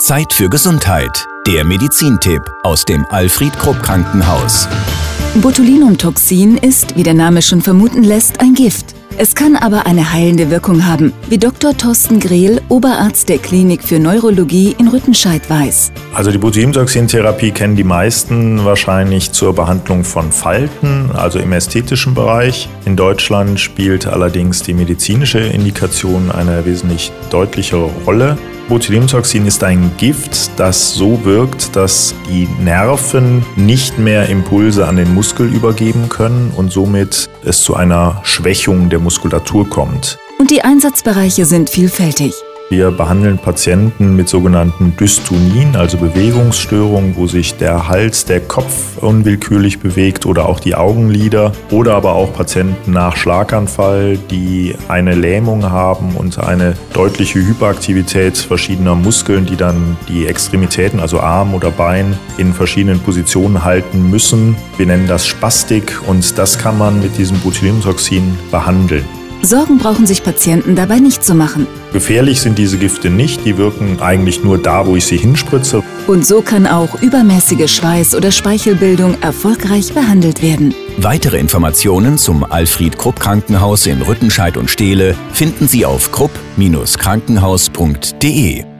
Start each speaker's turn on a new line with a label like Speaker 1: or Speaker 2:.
Speaker 1: Zeit für Gesundheit. Der Medizintipp aus dem Alfred Krupp Krankenhaus.
Speaker 2: Botulinumtoxin ist, wie der Name schon vermuten lässt, ein Gift. Es kann aber eine heilende Wirkung haben, wie Dr. Thorsten Grehl, Oberarzt der Klinik für Neurologie in Rüttenscheid weiß.
Speaker 3: Also die Botulinumtoxin-Therapie kennen die meisten wahrscheinlich zur Behandlung von Falten, also im ästhetischen Bereich. In Deutschland spielt allerdings die medizinische Indikation eine wesentlich deutlichere Rolle. Botulinumtoxin ist ein Gift, das so wirkt, dass die Nerven nicht mehr Impulse an den Muskel übergeben können und somit es zu einer Schwächung der Muskulatur kommt.
Speaker 2: Und die Einsatzbereiche sind vielfältig.
Speaker 3: Wir behandeln Patienten mit sogenannten Dystonien, also Bewegungsstörungen, wo sich der Hals, der Kopf unwillkürlich bewegt oder auch die Augenlider. Oder aber auch Patienten nach Schlaganfall, die eine Lähmung haben und eine deutliche Hyperaktivität verschiedener Muskeln, die dann die Extremitäten, also Arm oder Bein, in verschiedenen Positionen halten müssen. Wir nennen das Spastik und das kann man mit diesem Botulinumtoxin behandeln.
Speaker 2: Sorgen brauchen sich Patienten dabei nicht zu machen.
Speaker 3: Gefährlich sind diese Gifte nicht, die wirken eigentlich nur da, wo ich sie hinspritze.
Speaker 2: Und so kann auch übermäßige Schweiß- oder Speichelbildung erfolgreich behandelt werden.
Speaker 1: Weitere Informationen zum Alfred Krupp Krankenhaus in Rüttenscheid und Steele finden Sie auf krupp-krankenhaus.de.